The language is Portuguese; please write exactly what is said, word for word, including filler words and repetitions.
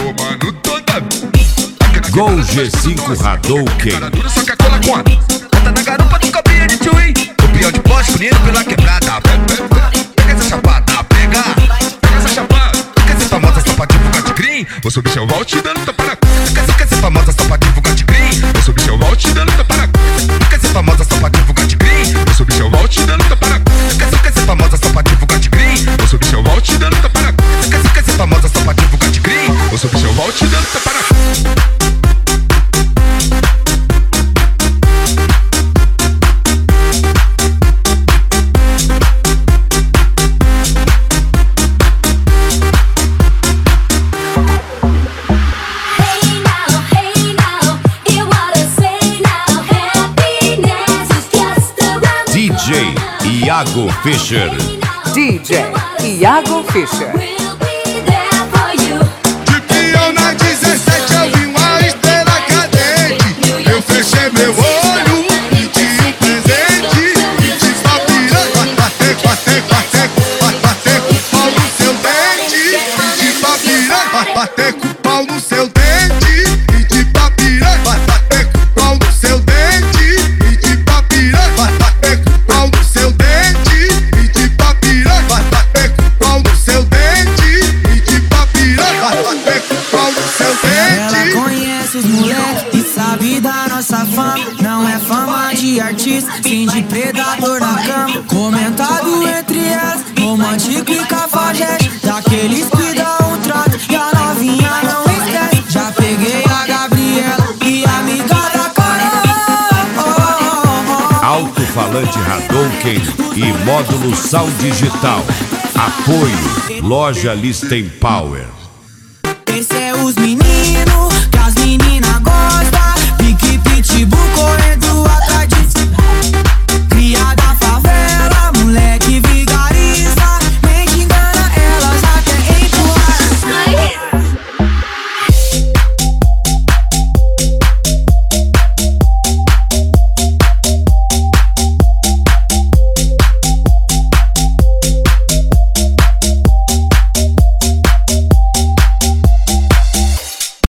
tomando toda. Gol G cinco Hadouken. Cara dura, só que a cola conta. Bota na garupa do cabinho de tchuí. O peão de poste, bonito pela quebrada. Pega essa chapada, pega. Pega essa chapada. Quer ser famosa só pra divulgar de green? Vou subir seu val te dando tapa na. Quer ser famosa só pra divulgar de green? Vou subir seu val te dando tapa na. Quer ser famosa só pra divulgar de green? Vou subir seu val te dando tapa na. Quer ser famosa só pra divulgar de green? Vou subir seu val te dando tapa na. Quer ser famosa só pra divulgar de green? Vou subir seu val te dando tapa na. D J Iago Fischer. D J Iago Fischer. De peão na dezessete eu vi uma estrela cadente. Eu fechei meu olho e te um presente. E te só piranha, bater, bater, bater, bater com o pau no seu dente. E te só piranha, bater com o pau no seu dente. E te só piranha, bater com o pau no seu dente. E te só piranha, bater com o pau no seu dente. E te só piranha, bater com o pau no seu dente. E te só piranha, bater com o pau no seu dente. Ela conhece os moleques e sabe da nossa fama. Não é fama de artista, sim de predador na cama. Comentado entre elas, romântico e cafajeste. Daqueles que dão um trato e a novinha não esquece. Já peguei a Gabriela e a amiga da Carol. Alto-falante Hadouken e módulo Sound Digital. Apoio Loja Listen Power. Esse é os meninos.